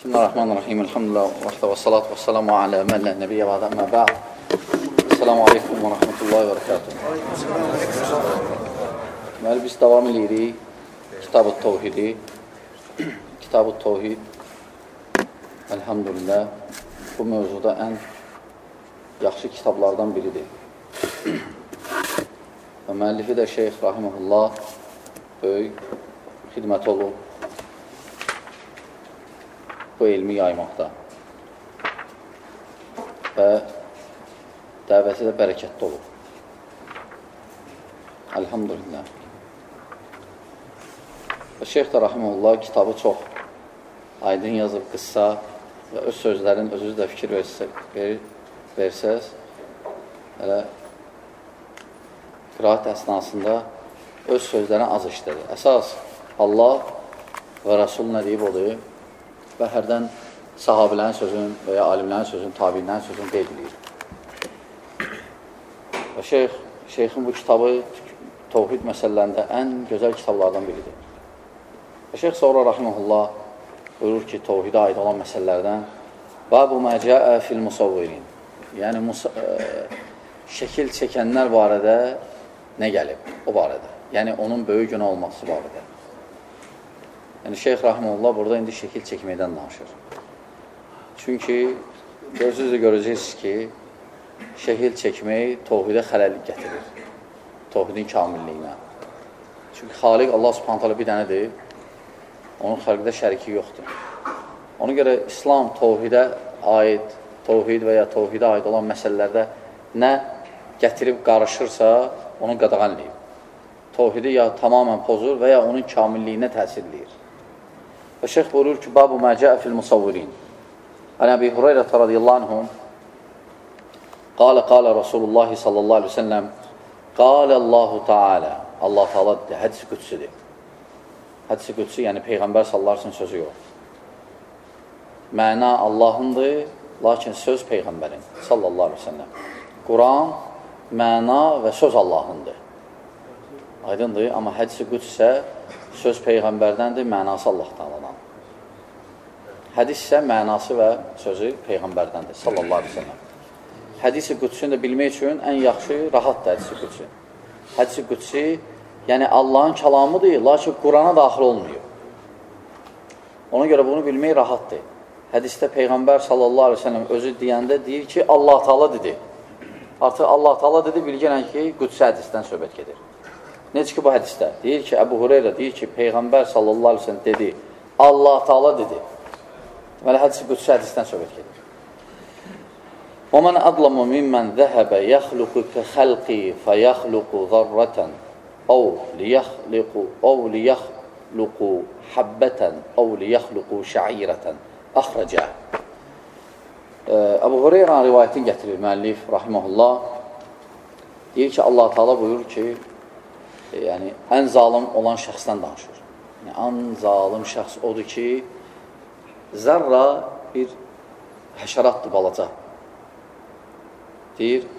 Bismillahirrahmanirrahim. Elhamdülillah və salatu və salamu alə mən lə nəbiyyə və adə əmmə bə'd. Esselamu aleykum və rəhmətullahi və rəkatuhu. Deməli, biz davam edirik Kitab-ı Tevhidi. Kitab-ı Tevhid, elhamdülillah, bu mövzuda ən yaxşı kitablardan biridir. Və müəllifi də Şeyx Rahiməhullah böyük xidmət olub bu elmi yaymaqda və dəvəti də bərəkətli olub. Elhamdülillah. Və Şeyx də Rahiməhullah kitabı çox aydın yazıb, qıssa və öz sözlərin özünüz də fikir versəz, elə qiraat əsnasında öz sözlərini az işlədir. Əsas Allah və Rasul nə deyib odur və hərdən sahabilərin sözün və ya alimlərin sözün, tabiinlərin sözün qeyd edir. Və Şeyxin bu kitabı Tevhid məsələlərində ən gözəl kitablardan biridir. Və Şeyx sonra Rahiməhullah buyurur ki, Tevhidə aid olan məsələlərdən Babu mə cəə fil musavvirin, yəni şəkil çəkənlər barədə nə gəlib o barədə, yəni onun böyük günah olması barədə. Yəni Şeyx Rahiməhullah burada indi şəkil çəkməkdən danışır. Çünki gözünüzlə görəcəksiniz ki, şəkil çəkmək tevhidə xələl gətirir, tevhidin kamilliyinə. Çünki Xaliq Allah Subhanahu taala bir dənədir, onun xalqda şəriki yoxdur. Ona görə İslam tevhidə aid, tevhid və ya tevhidə aid olan məsələlərdə nə gətirib qarışırsa, onu qadağan edib. Tevhidi ya tamamən pozur və ya onun kamilliyinə təsir edir. Və Şeyx buyurur ki, Babu mə cəə fil musavvirin. Ən Əbi Hüreyrə radiyallahu anhum Qalə Rasulullah sallallahu aleyhi ve sellem Qalə Allahu Teala, Allah Teala dedi, hədis-i qüdsüdür. Hədis-i qüdsü, yəni Peyğəmbər sallallahu aleyhi ve sellem sözü yox. Məna Allahındır, lakin söz Peyğəmbərin sallallahu aleyhi ve sellem. Quran, məna və söz Allahındır. Aydındır, amma hədis-i qüds isə söz Peyğəmbərdəndir, mənası Allah Teala'dan. Hədis isə mənası və sözü Peyğəmbərdəndir sallallahu aleyhi ve sellem. Hədis-i qüdsünü də bilmək üçün ən yaxşı, rahatdır hədis-i qüdsü. Hədis-i qüdsü, yəni Allahın kəlamıdır, lakin Qurana daxil olmuyor. Ona görə bunu bilmək rahatdır. Hədisdə Peyğəmbər sallallahu aleyhi ve sellem özü deyəndə deyir ki, Allah Teala dedi. Artıq Allah Teala dedi, bilgələn ki, qüdsə hədisdən söhbət gedir. Necə ki, bu hədisdə deyir ki, Əbu Hüreyrə deyir ki, Peyğəmbər sallallahu aleyhi ve sellem dedi, Allah Teala dedi. Deməli, hədisi qüdsə hədisdən söhbət gedir. وَمَنْ أَظْلَمُ مِمَّنْ ذَهَبَ يَخْلُقُ كَخَلْقِي فَيَخْلُقُ ذَرَّةً أَوْ لِيَخْلُقُ حَبَّةً أَوْ لِيَخْلُقُ شَعِيرَةً أَخْرَجَهُ. Əbu Hüreyrə rivayətini gətirir müəllif Rahiməhullah. Deyir ki, Allah Teala buyurur ki, yəni ən zalim olan şəxsdən danışır. Yəni, ən zalim şəxs odur ki, zərra bir həşəratdır, balaca. Deyir,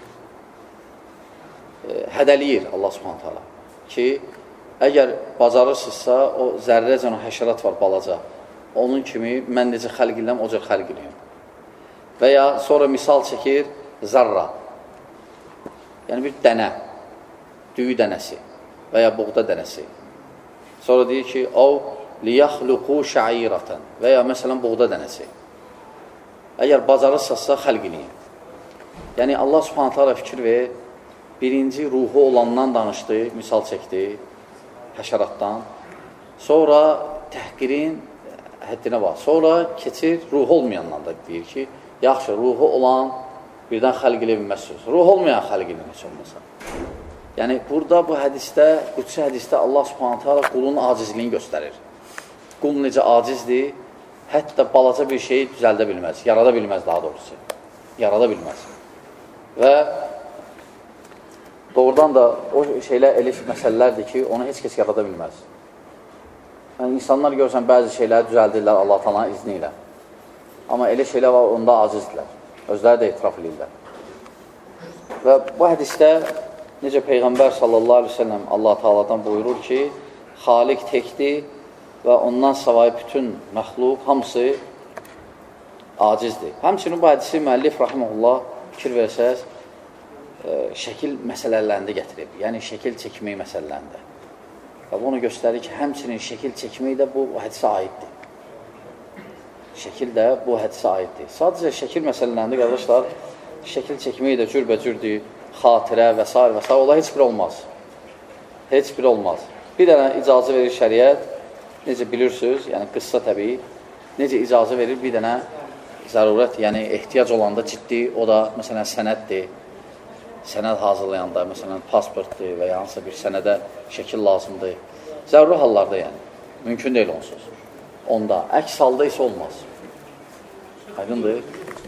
hədəliyir Allah Subhanahu taala ki, əgər bacarırsınızsa, o zərrəcən o həşərat var, balaca. Onun kimi mən necə xəlq edirəm, o cür xəlq edirəm. Və ya sonra misal çəkir, zərra. Yəni bir dənə, düyü dənəsi və ya buğda dənəsi. Sonra deyir ki, o liyaxluqu şairatan və ya məsələn buğda dənəsi. Əgər bacarırsınızsa xəlq edin. Yəni Allah Subhanahu taala fikir ver, birinci ruhu olandan danışdı, misal çəkdi, həşəratdan. Sonra təhqirin həddinə bax. Sonra keçir ruhu olmayandan da deyir ki, yaxşı, ruhu olan birdən xəlq elə bilməzsiniz. Ruhu olmayan xəlq elə heç olmasa. Yəni burada bu hədisdə, qüdsi hədisdə Allah Subhanahu taala qulun acizliyini göstərir. Qul necə acizdir, hətta balaca bir şeyi düzəldə bilməz, yarada bilməz daha doğrusu. Yarada bilməz. Və doğrudan da o şeylər elə məsələlərdir ki, onu heç kəs yarada bilməz. Yəni, insanlar görürsən, bəzi şeyləri düzəldirlər Allah Taala'nın izni ilə. Amma elə şeylər var, onda acizdirlər. Özləri də etiraf edirlər. Və bu hədisdə necə Peyğəmbər sallallahu aleyhi ve sellem Allah Taala'dan buyurur ki, Xaliq tekdir və ondan savayı bütün məxluq hamısı acizdir. Həmçinin bu hədisi müəllif rahimehullah fikir versəz, şəkil məsələlərində gətirib. Yəni, şəkil çəkmək məsələlərində. Və bunu göstərir ki, həmçinin şəkil çəkmək də bu hədisə aiddir. Şəkil də bu hədisə aiddir. Sadəcə şəkil məsələlərində, qardaşlar, şəkil çəkmək də cürbəcürdür, xatirə və s. və s. Ola heç bir olmaz. Heç bir olmaz. Bir dənə icazə verir şəriət, necə bilirsiniz, yəni qıssa təbii, necə icazə verir bir dənə zərurət, yəni ehtiyac olanda ciddi, o da məsələn sənəddir. Sənəd hazırlayanda, məsələn pasportdur və ya hansısa bir sənədə şəkil lazımdır. Zəruri hallarda yəni, mümkün deyil onsuz. Onda, əks halda isə olmaz. Aydındır.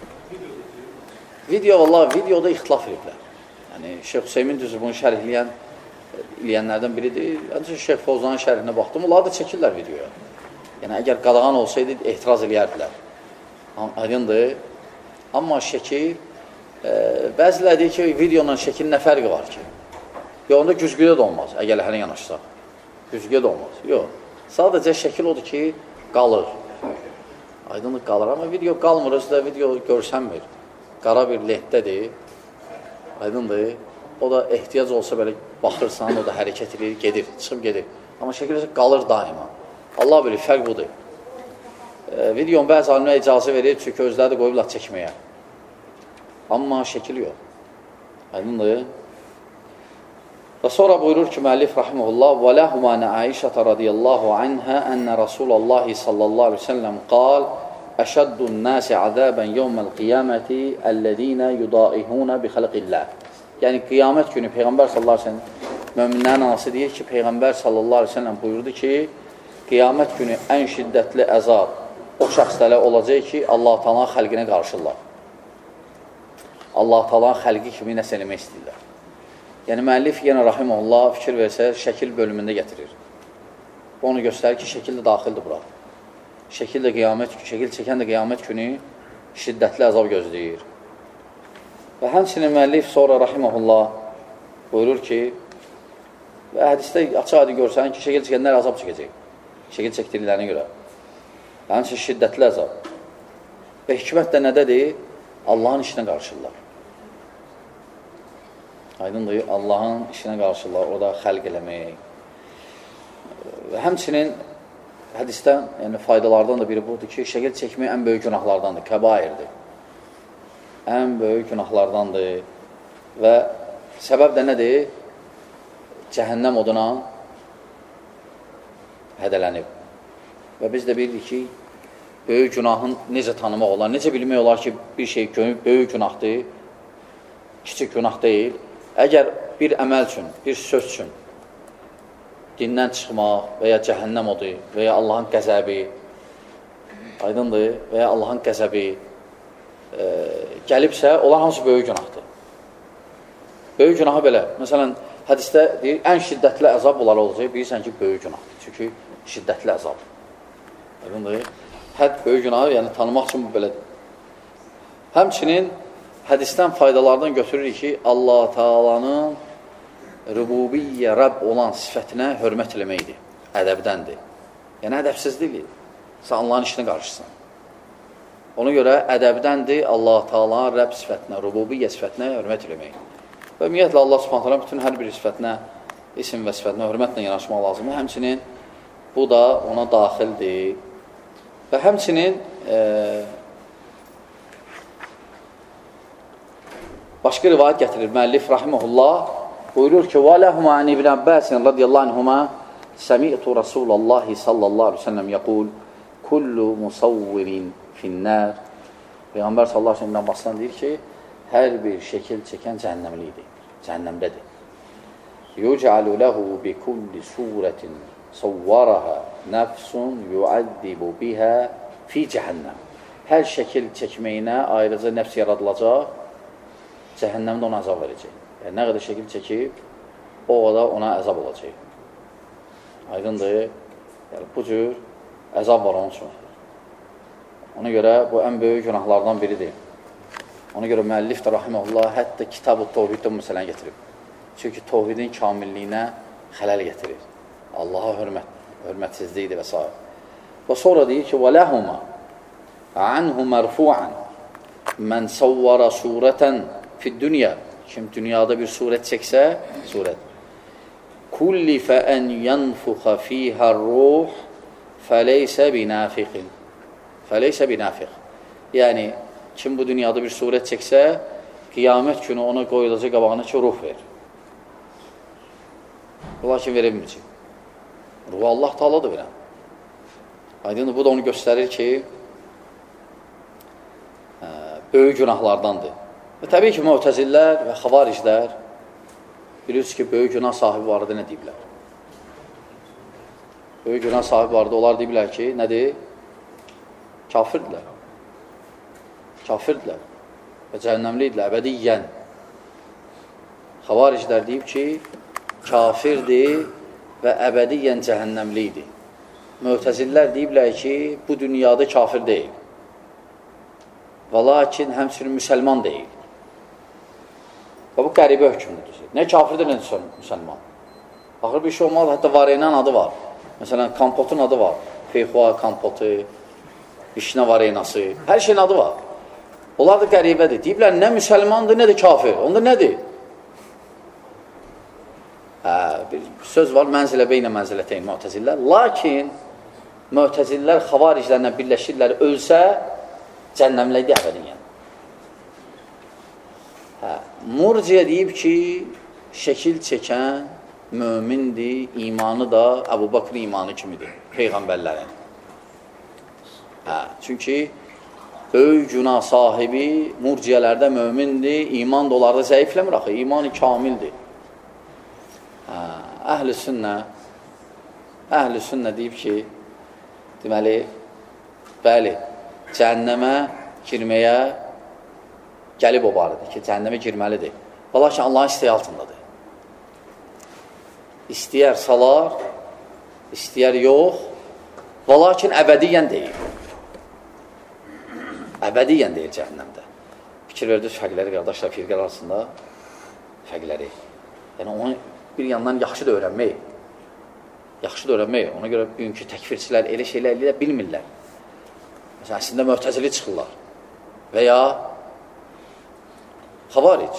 Vallahi videoda ixtilaf ediblər. Yəni, Şeyx Hüseymin düzü bunu şərh eləyənlərdən biridir. Ancaq Şeyx Fozanın şərhinə baxdım, onlar da çəkirlər videoya. Yəni, əgər qadağan olsaydı, etiraz eləyərdilər. Aydındır. Amma şəkil, bəzilə deyir ki, videonun şəkilin nə fərqi var ki? Onda güzgüdə də olmaz, əgər hər yanaşsaq. Güzgüdə də olmaz. Yox. Sadəcə şəkil odur ki, qalır. Aydınlıq qalır. Amma video qalmır, özü də video görsənmir. Qara bir lentdədir. Aydındır. O da ehtiyac olsa belə baxırsan, o da hərəkət edir, gedir, çıxıb gedir. Amma şəkil qalır daima. Allah bilir, fərq budur. Videonun bəzi alimlər icazə verir, çünki özləri də qoyublar çəkməyə. Amma şəkil yox. Aydındır. Və sonra buyurur ki, müəllif rahimehullah: "Və ləhumə Aişə radiyallahu anha enne Rasulullah sallallahu əleyhi və səlləm qal: Əşəddun nasi azaban yawmal qiyamati ellezina yudaihuna bi xalqillah." Yəni qiyamət günü Peyğəmbər sallallahu əleyhi və səlləm möminlərin anası deyir ki, Peyğəmbər sallallahu əleyhi və səlləm buyurdu ki, qiyamət günü ən şiddətli əzab o şəxslərə olacaq ki, Allah Taala'nın xəlqinə qarşılar. Allah Taala'nın xəlqi kimi nəsə eləmək istəyirlər. Yəni müəllif yenə rahimehullah fikir versə, şəkil bölümündə gətirir. Onu göstərir ki, şəkil də daxildir bura. Şəkil çəkən də qiyamət günü şiddətli əzab gözləyir. Və həmçinin müəllif sonra rahimehullah buyurur ki, və hədisdə açıq-aydın görsən ki, şəkil çəkənlər əzab çəkəcək. Şəkil çəkdirdiklərinə görə. Həmçinin şiddətli əzab. Və hikmət də nədədir? Allahın işinə qarşılar. Aydındır, Allahın işinə qarşılar, o da xəlq eləmək. Həmçinin hədisdən, yəni faydalardan da biri budur ki, şəkil çəkmək ən böyük günahlardandır, kəbairdir. Ən böyük günahlardandır və səbəb də nədir? Cəhənnəm oduna hədələnib. Və biz də bilirik ki, böyük günahın necə tanımaq olar, necə bilmək olar ki, bir şey böyük günahdır, kiçik günah deyil. Əgər bir əməl üçün, bir söz üçün dindən çıxmaq və ya cəhənnəm odur və ya Allahın qəzəbi, aydındır, və ya Allahın qəzəbi gəlibsə, onlar hamısı böyük günahdır. Böyük günahı belə, məsələn, hədisdə deyir, ən şiddətli əzab bunlar olacaq, bilirsən ki, böyük günahdır, çünki şiddətli əzab. Aydındır, hədd böyük günahı, yəni tanımaq üçün bu belədir. Həmçinin hədisdən faydalardan götürürük ki, Allah Taala'nın rububiyyə, Rəbb olan sifətinə hörmət eləməkdir, ədəbdəndir. Yəni, ədəbsizlikdir, sən Allahın işini qarşısan. Ona görə ədəbdəndir Allah Taala'nın Rəbb sifətinə, rububiyyə sifətinə hörmət eləmək. Və ümumiyyətlə, Allah Subhanahu taala bütün hər bir sifətinə, isim və sifətinə hörmətlə yanaşmaq lazımdır. Həmçinin bu da ona daxildir. Və həmçinin başqa rivayət gətirir. Müəllif rahimehullah buyurur ki: "Və ləhumə an İbn Abbas radiyallahu anhuma sami'tu Rasulullah sallallahu əleyhi və səlləm yəqul: Kullu musawwirin fin-nar." Peyğəmbər sallallahu əleyhi və səlləm Abbasdan deyir ki, hər bir şəkil çəkən cəhənnəmlidir, cəhənnəmdədir. Yuc'alu lehu bi kulli suratin sawwaraha nafsun yu'addibu biha fi cəhənnəm. Hər şəkil çəkməyinə ayrıca nəfs yaradılacaq, cəhənnəmdə ona əzab verəcək. Yəni, nə qədər şəkil çəkib, o da ona əzab olacaq. Aydındır, yəni, bu cür əzab var onun üçün. Ona görə bu ən böyük günahlardan biridir. Ona görə müəllif də rahimehullah hətta Kitab-ı Tevhiddə məsələn gətirib. Çünki tevhidin kamilliyinə xələl gətirir. Allaha hörmətsizlikdir və s. Və sonra deyir ki, وَلَهُمَا anhu mərfu'an mən savvara surətən fid-dünya, kim dünyada bir surət çəksə, surət kullifə ən yanfuxa fiyhər-ruh fəleysə binafiqin, fəleysə binafiq, yəni kim bu dünyada bir surət çəksə, qiyamət günü ona qoyulacaq qabağına ki, ruh verir. Lakin verə bilməyəcək. Ruhu Allah Taaladır verən. Aydındır, bu da onu göstərir ki, böyük günahlardandır. Və təbii ki, Mu'təzillər və Xavariclər bilirsiniz ki, böyük günah sahibi barədə nə deyiblər? Böyük günah sahibi barədə onlar deyiblər ki, nədir? Kafirdirlər. Kafirdirlər və cəhənnəmlidirlər, əbədiyyən. Xavariclər deyib ki, kafirdir və əbədiyyən cəhənnəmlidir. Mu'təzillər deyiblər ki, bu dünyada kafir deyil. Və lakin həmçinin müsəlman deyil. Və bu qəribə hökmüdür. Nə kafirdir, nə müsəlman. Axır bir şey olmaz, hətta vareynən adı var. Məsələn, kompotun adı var. Feyxua kompotu, vişnə vareynası, hər şeyin adı var. Onlar da qəribədir. Deyiblər, nə müsəlmandır, nə də kafir. Onda nədir? Bir söz var, mənzilə beynə mənzilətəyin Mu'təzillər. Lakin Mu'təzillər Xavariclərlə birləşirlər, ölsə cəhənnəmləkdir əbədiyyən. Murciyə deyib ki, şəkil çəkən mömindir, imanı da Əbu Bakr imanı kimidir, Peyğəmbərlərin. Çünki böyük günah sahibi murciyələrdə mömindir, iman da onlarda zəifləmir axı, imanı kamildir. Əhl-i sünnə deyib ki, deməli, bəli, cəhənnəmə girməyə gəlib o barədir ki, cəhənnəmə girməlidir. Valla ki, Allahın istəyi altındadır. İstəyər salar, istəyər yox, və lakin əbədiyyən deyil. Əbədiyyən deyil cəhənnəmdə. Fikir verdiniz fərqləri, qardaşlar, firqələr arasında fərqləri. Yəni, onu bir yandan yaxşı da öyrənmək. Yaxşı da öyrənmək. Ona görə bugünkü təkfirçilər elə şeylər elə bilmirlər. Məsələn, əslində Mu'təzili çıxırlar. Və ya Xavaric.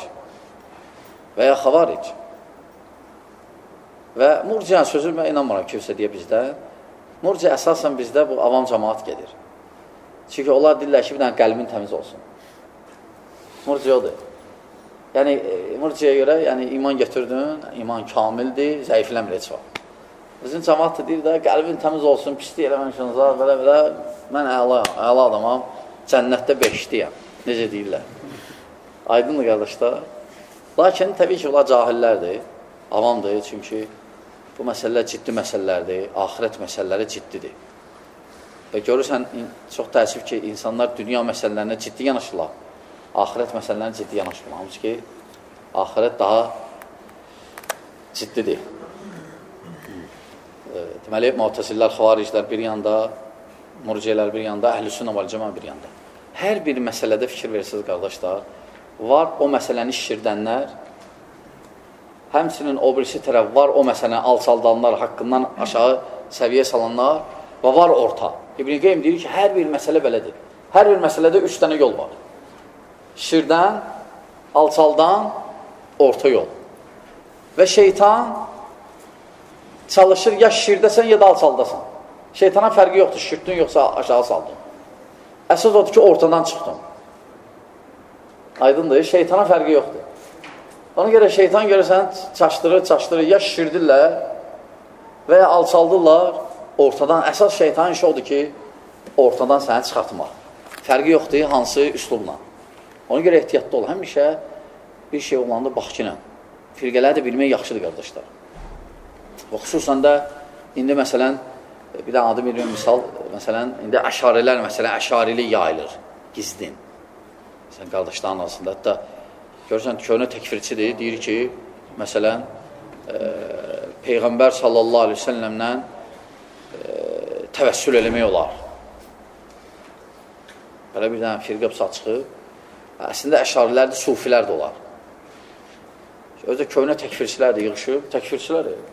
Və murciə sözü mən inanmıram kimsə deyə bizdə. Murciə əsasən bizdə bu avam cəmaat gedir. Çünki onlar deyirlər ki, bir dənə qəlbin təmiz olsun. Murciə odur. Yəni, murciəyə görə iman götürdün, iman kamildir, zəifləmir heç var. Bizim cəmaat da deyir də, qəlbin təmiz olsun, pislik eləməmişsiniz, belə, mən əla adamam, cənnətdə beşdiyəm. Necə deyirlər? Aydındır, qardaşlar. Lakin, təbii ki, onlar cahillərdir, avamdır, çünki bu məsələlər ciddi məsələlərdir, axirət məsələləri ciddidir. Və görürsən, çox təəssüf ki, insanlar dünya məsələlərinə ciddi yanaşırlar, axirət məsələlərinə ciddi yanaşırlar. Hamısı ki, axirət daha ciddidir. Deməli, Mu'təzillər, Xavariclər bir yanda, murciyələr bir yanda, Əhl-i Sünnə vəl Cəmaə bir yanda. Hər bir məsələdə fikir verirsiniz, qardaşlar, var o məsələni şişirdənlər, həmçinin o birisi tərəf var o məsələni alçaldanlar, haqqından aşağı səviyyə salanlar və var orta. İbn-i Qeym deyir ki, hər bir məsələ belədir. Hər bir məsələdə 3 dənə yol var. Şirdən, alçaldan, orta yol. Və şeytan çalışır ya şirdəsən ya da alçaldasan. Şeytana fərqi yoxdur, şirdin yoxsa aşağı saldın. Əsas odur ki, ortadan çıxdın. Aydındır, şeytana fərqi yoxdur. Ona görə şeytan görürsən, çaşdırır, ya şişirdirlər və ya alçaldırlar ortadan. Əsas şeytanın işi odur ki, ortadan səni çıxartmaq. Fərqi yoxdur, hansı üslubla. Ona görə ehtiyatlı ol. Həmişə bir şey olanda bax ki, firqələri də bilmək yaxşıdır, qardaşlar. Və xüsusən də, indi məsələn, bir də adı bir misal, məsələn, indi əşarilər, məsələn, əşarilik yayılır, gizdin. Məsələn, qardaşların arasında, hətta görürsən, köhnə təkfirçidir, deyir ki, məsələn, Peyğəmbər sallallahu aleyhi ve səlləmlə təvəssül eləmək olar. Belə bir dənə firqə psa çıxıb, əslində əşarilərdir, sufilər də olar. Özdə köhnə təkfirçilər də yığışıb, təkfirçilər də.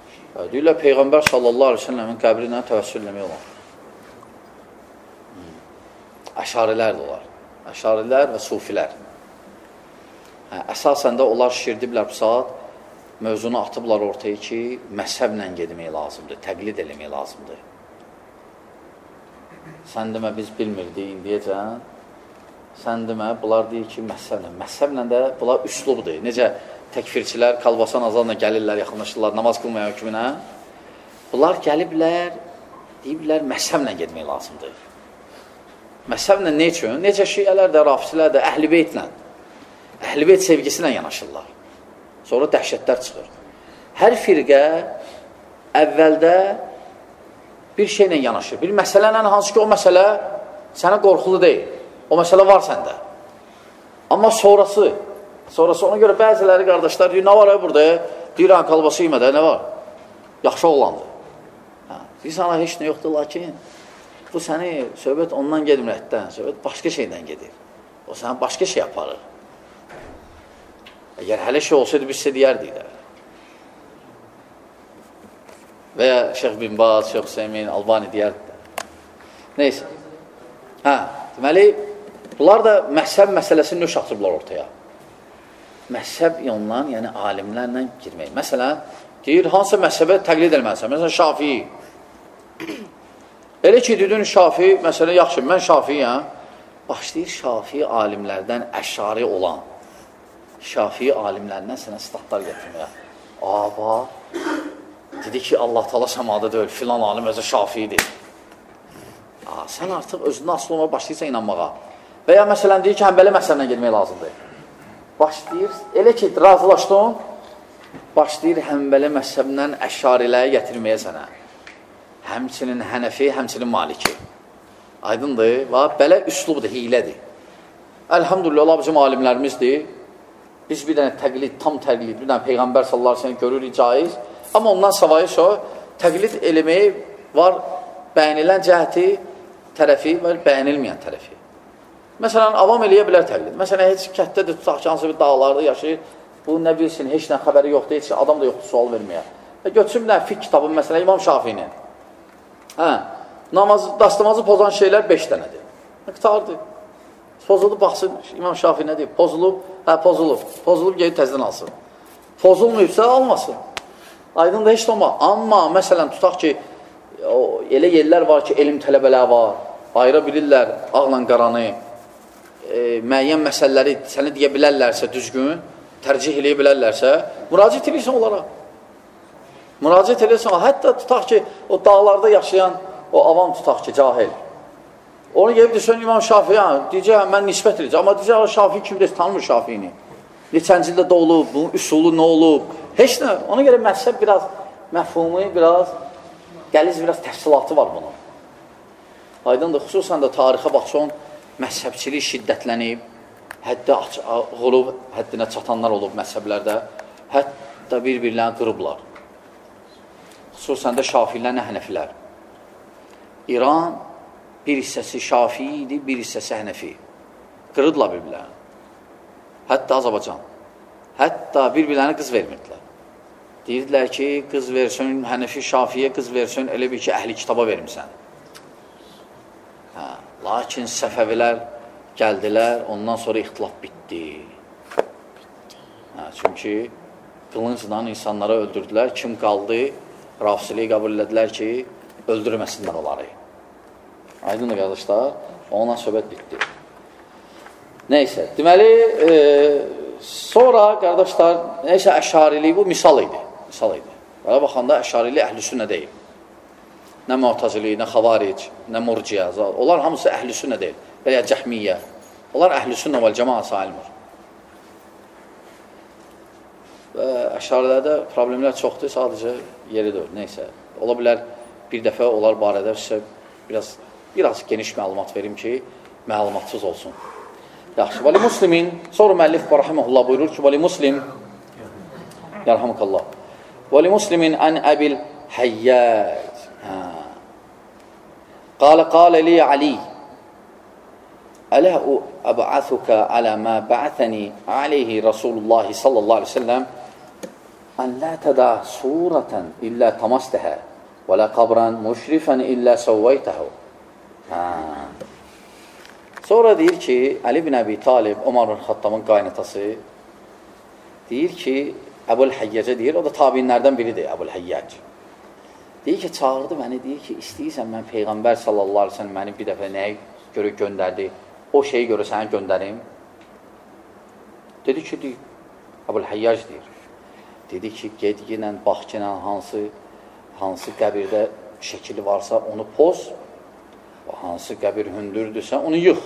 Deyirlər, Peyğəmbər sallallahu aleyhi ve səlləmin qəbrinə təvəssül eləmək olar. Əşarilər də olar. Əşarilər və sufilər. Əsasən də onlar şirdiblər bu saat, mövzunu atıblar ortaya ki, məzhəblə gedmək lazımdır, təqlid eləmək lazımdır. Sən demə, biz bilmirdik indiyəcən, sən demə, bunlar deyir ki, məzhəblə. Məzhəblə də bunlar üslubdur. Necə təkfirçilər kalbasan azadla gəlirlər, yaxınlaşırlar, namaz qılmayan hökmünə. Bunlar gəliblər, deyiblər, məzhəblə getmək lazımdır. Məzhəblə nə üçün? Necə şiələr də, rafisilər də, əhl-i beytlə, əhl-i beyt sevgisinə yanaşırlar. Sonra dəhşətlər çıxır. Hər firqə əvvəldə bir şeylə yanaşır. Bir məsələnlə, hansı ki, o məsələ sənə qorxulu deyil. O məsələ var səndə. Amma sonrası ona görə bəziləri qardaşlar deyir, nə var burada? Deyir, kalbası yemədə, nə var? Yaxşı oğlandır. Bir sana heç nə yoxdur, lakin bu səni, söhbət ondan gedmir ətdən, söhbət başqa şeydən gedir. O sənə başqa şey aparır. Əgər hələ şey olsaydı, biz sizə deyərdik də. Və ya Şeyx bin Baz, Şeyx Hüseymin, Albani deyərdi də. Neysə. Deməli, bunlar da məhzəb məsələsini nöş atıblar ortaya. Məhzəb ondan, yəni alimlərlə girmək. Məsələn, deyir, hansı məhzəbə təqlid eləməlisən? Məsələn, Şafii. Elə ki, dedin Şafii, məsələn, yaxşı, mən Şafiiyəm. Başlayır Şafii alimlərdən əşari olan, Şafii alimlərindən sənə statlar getirməyə. Dedi ki, Allah Taala səmada deyil, filan alim özü Şafiidir. Sən artıq özünə asıl olmağa başlayırsan inanmağa. Və ya məsələn, deyir ki, Həmbəli məsələndən getmək lazımdır. Başlayır, elə ki, razılaşdın, başlayır Həmbəli məsələndən əşariləyə gətirməyə sənə. Həmçinin Hənəfi, həmçinin Maliki. Aydındır, belə üslubdur, hilədir. Əlhamdülillah, bizim alimlərimizdir. Biz bir dənə təqlid, tam təqlid, bir dənə Peyğəmbər sallallahu aleyhi ve sellem görürük caiz. Amma ondan savayı təqlid eləməyi var, bəyənilən cəhəti tərəfi və bəyənilməyən tərəfi. Məsələn, avam eləyə bilər təqlid. Məsələn, heç kətdədir, tutaq ki, hansı bir dağlarda yaşayır, bu nə bilsin, heç nə xəbəri yoxdur, heç adam da yoxdur sual verməyə. Götürsün bir dənə fiqh kitabı, məsələn, İmam Şafinin. Dastamazı pozan şeylər 5 dənədir. Qıtardır. Pozulub, baxsın, İmam Şafi nə deyib? Pozulub, pozulub. Pozulub, gelib təzdən alsın. Pozulmayıbsa, almasın. Aydın da heç də olma. Amma, məsələn, tutaq ki, elə yerlər var ki, elm tələbələr var, ayıra bilirlər, ağla qaranı, müəyyən məsələləri sənə deyə bilərlərsə, düzgün, tərcih eləyə bilərlərsə, müraciət edirsən onlara. Müraciət edirsən, hətta tutaq ki, o dağlarda yaşayan, o avam tutaq ki, cahil. Onu gelib desən İmam Şafi'yə, deyəcək, mən nisbət edəcək. Amma deyəcək, Şafi kimdir, tanımır Şafi'ni. Neçənci ildə doğulub, bunun üsulu nə olub, heç nə. Ona görə məhzəb biraz, məfhumu biraz, qəliz biraz təfsilatı var bunun. Aydındır, xüsusən də tarixə baxsan, məhzəbçilik şiddətlənib, həddə olub, həddinə çatanlar olub məhzəblərdə, hətta bir-birlərini qırıblar. Xüsusən də Şafilər, Hənəfilər. İran bir hissəsi Şafii idi, bir hissəsi Hənəfi. Qırıdırlar bir-birlərini. Hətta Azərbaycan. Hətta bir-birlərini qız vermirdilər. Deyirdilər ki, qız versin, Hənəfi Şafiyə qız versin, elə bir ki, əhli kitaba vermirsən. Lakin Səfəvilər gəldilər, ondan sonra ixtilaf bitdi. Çünki qılıncla insanlara öldürdülər. Kim qaldı? Rafisiliyi qəbul elədilər ki, öldürməsinlər onları. Aydın qardaşlar, ondan söhbət bitdi. Neysə, deməli, sonra qardaşlar, neysə əşariliyi bu misal idi. Belə baxanda əşariliyi əhlüsünnə deyil. Nə Mu'tazili, nə Xavaric, nə Murciə, onlar hamısı əhlüsünnə deyil. Və ya Cəhmiyyə. Onlar əhlüsünnə vəl cəmaə sayılmır. Və əşarilərdə problemlər çoxdur, sadəcə yeri deyil. Neysə, ola bilər bir dəfə onlar barədə sizə biraz geniş məlumat verim ki, məlumatsız olsun. Yaxşı, Vəli Muslimin, sonra müəllif rahiməhullah buyurur ki, Vəli Muslim, yarhamukallah, Vəli Muslimin ən əbil həyyəd, qalə li Ali, ələ əb'athuka alə mə bə'thəni aleyhi Rasulullah sallallahu aleyhi ve sellem, ən lə tədə surətən illə tamastəhə, və lə qabran müşrifən illə səvvəytəhə. Sonra deyir ki, Əli bin Əbi Talib, Omar bin Xattabın qaynatası, deyir ki, Əbul Həyyəcə deyir, o da tabinlərdən biridir, Əbul Həyyəc. Deyir ki, çağırdı məni, deyir ki, istəyirsən mən Peyğəmbər sallallahu aleyhi ve sellem məni bir dəfə nəyə görə göndərdi, o şeyi görə səni göndərim. Dedi ki, deyir, Əbul Həyyəc deyir. Dedi ki, get yenə, bax ki, hansı qəbirdə şəkili varsa onu poz, hansı qəbir hündürdürsə onu yığ.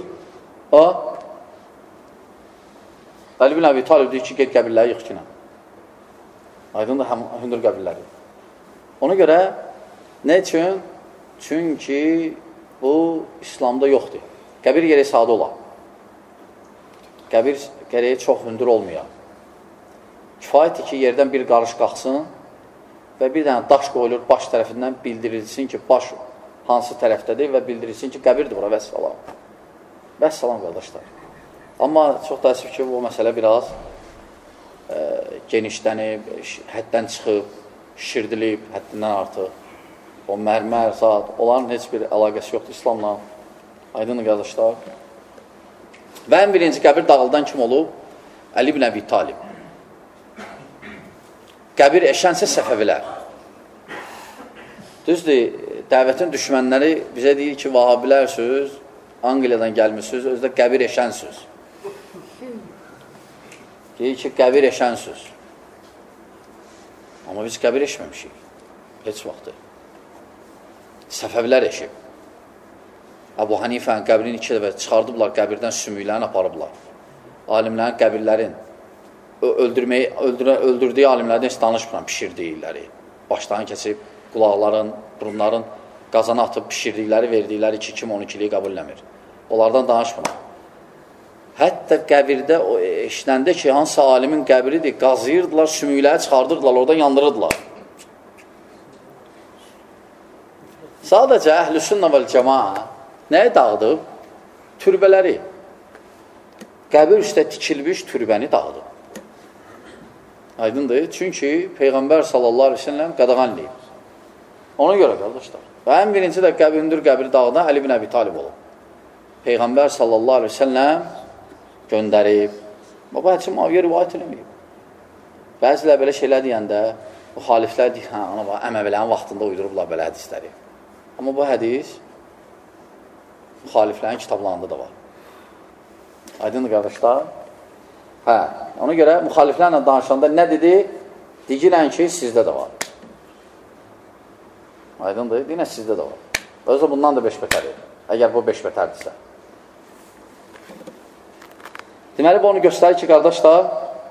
Əli bin Əbi Talib deyir ki, get qəbirləri yığ ki, aydın da hündür qəbirləri. Ona görə, nə üçün? Çünki bu, İslamda yoxdur. Qəbir gərək sadə ola. Qəbir gərək çox hündür olmuyor. Kifayətdir ki, yerdən bir qarış qalxsın və bir dənə daş qoyulur baş tərəfindən bildirilsin ki, baş hansı tərəfdədir və bildirilsin ki, qəbirdir bura, vəssalam. Vəssalam, qardaşlar. Amma çox təəssüf ki, bu məsələ biraz genişlənib, həddən çıxıb, şişirdilib, həddindən artıq. O mərmər, zat, onların heç bir əlaqəsi yoxdur İslamla. Aydındır, qardaşlar. Və ən birinci qəbir dağıldan kim olub? Əli bin Əbi Talib. Qəbir eşənsə Səfəvilər. Düzdür, dəvətin düşmənləri bizə deyir ki, Vahabilər söz, Angliyadan gəlmişsiniz, özdə qəbir eşən söz. Deyir ki, qəbir eşən söz. Amma biz qəbir eşməmişik. Heç vaxtı. Səfəvilər eşib. Əbu Hanifənin qəbrini 2 dəfə çıxardıblar, qəbirdən sümüklərini aparıblar. Alimlərin qəbirlərin öldürdüyü alimlərdən heç danışmıram, pişirdikləri. Başlarını keçib, qulaqların, burunların qazana atıb pişirdikləri, verdikləri ki, kim 12-liyi qəbul eləmir. Onlardan danışmıram. Hətta qəbirdə işləndə ki, hansı alimin qəbridir, qazıyırdılar, sümükləri çıxardırdılar, oradan yandırırdılar. Sadəcə Əhl-i-Sünnə vəl-Cəmaa nəyə dağıdıb? Türbələri. Qəbir üstə tikilmiş türbəni dağıdıb. Aydındır. Çünki Peyğəmbər sallallahu aleyhi ve sellem qadağan deyib. Ona görə, qardaşlar. Və ən birinci də hündür qəbiri dağıdan Əli bin Əbi Talib olub. Peyğəmbər sallallahu aleyhi ve sellem göndərib. Baba, həkim Muaviyə rivayət eləməyib. Bəzilə belə şeylər deyəndə, müxaliflər deyir, Əməvilərin vaxtında uydurublar belə hədisləri. Amma bu hədis müxaliflərin kitablarında da var. Aydındır, qardaşlar? Ona görə müxaliflərlə danışanda nə dedi? Deyirən ki, sizdə də var. Aydındır, deyirən sizdə də var. Özü bundan da 5 bətərir. Əgər bu 5 bətərdirsə. Deməli, bu onu göstərir ki, qardaşlar,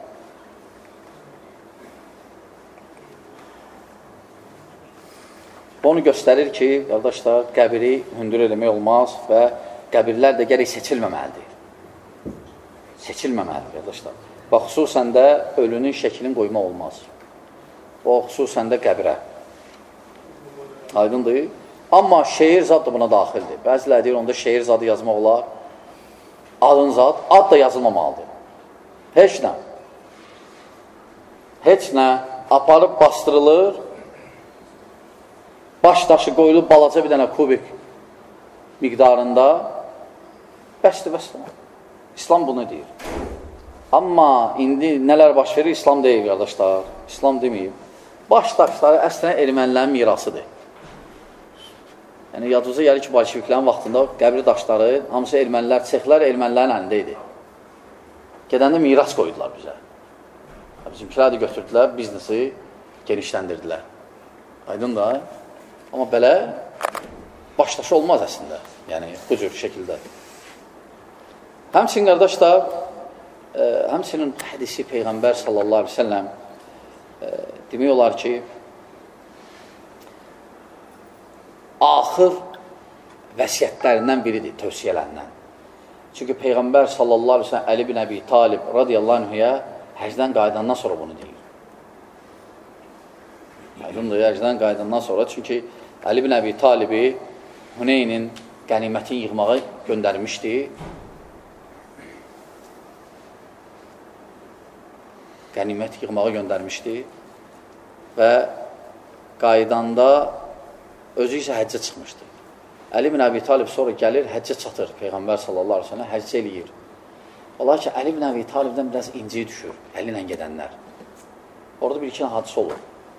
bu onu göstərir ki, qardaşlar, qəbiri hündür eləmək olmaz və qəbirlər də gərək seçilməməlidir. Seçilməməlidir, qardaşlar. Bax, xüsusən də ölünün şəklini qoymaq olmaz. O, xüsusən də qəbirə. Aydındır. Amma şeir zad da buna daxildir. Bəziləri deyir, onda şeir zadı yazmaq olar. Adın zad, ad da yazılmamalıdır. Heç nə. Heç nə aparıb bastırılır, baş daşı qoyulub balaca bir dənə kubik miqdarında bəsdir, bəsdir. İslam bunu deyir. Amma indi nələr baş verir? İslam deyil, qardaşlar. İslam deməyib. Baş daşları əslən ermənilərin mirasıdır. Yəni, yadınıza gəlir ki, bolşeviklərin vaxtında qəbri daşları, hamısı ermənilər, çexlər ermənilərin əlində idi. Gedəndə miras qoydular bizə. Bizimkilər də götürdülər, biznesi genişləndirdilər. Aydın da. Amma belə baş daşı olmaz əslində. Yəni, bu cür şəkildə. Həmçinin, qardaşlar, həmçinin hədisi Peyğəmbər sallallahu aleyhi ve sellem demək olar ki, axır vəsiyyətlərindən biridir, tövsiyələrindən. Çünki Peyğəmbər sallallahu aleyhi ve sellem Əli bin Əbi Talib radiyallahu anhuya həcdən qaydandan sonra bunu deyir. Həcdən qaydandan sonra, çünki Əli bin Əbi Talibi Hüneynin qənimətin yığmağa göndərmişdi. Qənimət yığmağa göndərmişdi və qaydanda özü isə həccə çıxmışdı. Əli ibn Əbi Talib sonra gəlir, həccə çatır. Peyğəmbər sallallahu aleyhi ve sellem həccə eləyir. Olar ki, Əli ibn Əbi Talibdən biraz inci düşür, Əli ilə gedənlər. Orada bir-iki hadisə olur.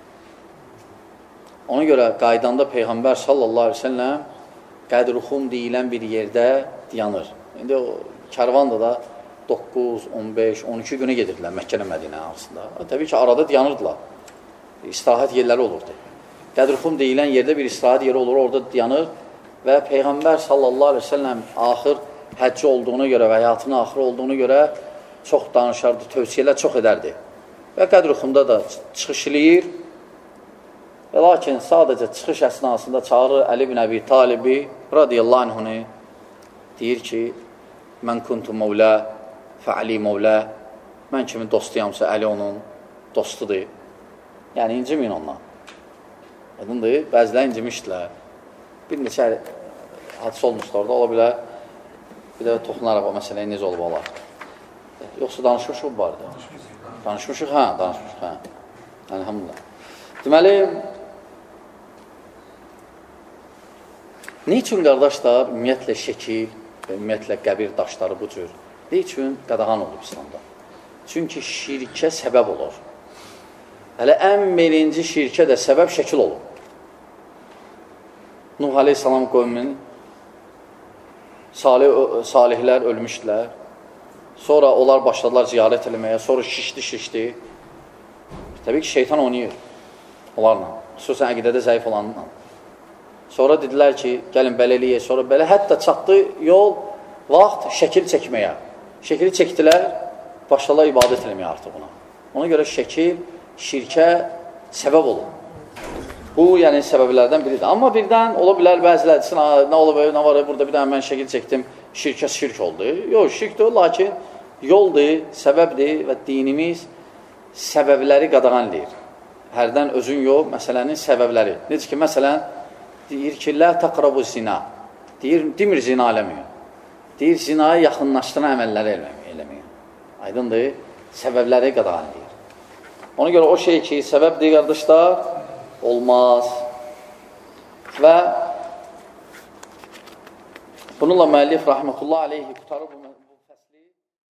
Ona görə qaydanda Peyğəmbər sallallahu aleyhi ve sellem Qədruxum deyilən bir yerdə dayanır. İndi o kərvanda da 9, 15, 12 günə gedirdilər Məkkə-nə Mədinə arasında. Təbii ki, arada dayanırdılar. İstirahət yerləri olurdu. Qədruxum deyilən yerdə bir istirahət yeri olur, orada dayanır və Peyğəmbər sallallahu aleyhi ve sellem axır həcci olduğuna görə və həyatının axırı olduğuna görə çox danışardı, tövsiyələr çox edərdi. Və Qədruxumda da çıxış eləyir. Və lakin sadəcə çıxış əsnasında çağırır Əli ibn Əbi Talibi radiyallahu anhunu, deyir ki, mən kuntu mevlə fəali mevlə, mən kimin dostuyamsa Əli onun dostudur. Yəni inciməyin ondan. Adındır, bəzilər incimişdilər. Bir neçə hadisə olmuşdu orada, ola bilər. Bir də toxunaraq o məsələyə necə olub olar. Yoxsa danışmışıq bu barədə? Danışmışıq, hə, danışmışıq, hə. Elhamdülillah. Deməli, ne üçün qardaşlar, ümumiyyətlə şəkil və ümumiyyətlə qəbir daşları bu cür? Ne üçün qadağan olub İslamda? Çünki şirkə səbəb olur. Hələ ən birinci şirkə də səbəb şəkil olur. Nuh aleyhissalam qövmün salihlər ölmüşdülər. Sonra onlar başladılar ziyarət eləməyə. Sonra şişdi. Təbii ki, şeytan oynayır onlarla. Xüsusən əqidədə zəif olanla. Sonra dedilər ki, gəlin belə eləyək. Sonra belə hətta çatdı yol, vaxt şəkil çəkməyə. Şəkili çəkdilər, başladılar ibadət eləməyə artıq buna. Ona görə şəkil şirkə səbəb olur. Bu, yəni səbəblərdən biridir. Amma birdən ola bilər, bəzilər desin, nə olub, nə var, burada bir dənə mən şəkil çəkdim, şirkə şirk oldu. Yox, şirkdir, lakin yoldur, səbəbdir və dinimiz səbəbləri qadağan edir. Hərdən özün yox, məsələnin səbəbləri. Necə ki, məsələn, deyir ki, lə təqrabu zina. Demir zina eləməyin. Deyir, zinaya yaxınlaşdıran əməlləri eləməyin. Aydındır, səbəbləri qadağan edir. Ona görə o şey ki, səbəbdir, qardaşlar, olmaz. Və bununla müəllif rahmetullah aleyhi qutarıb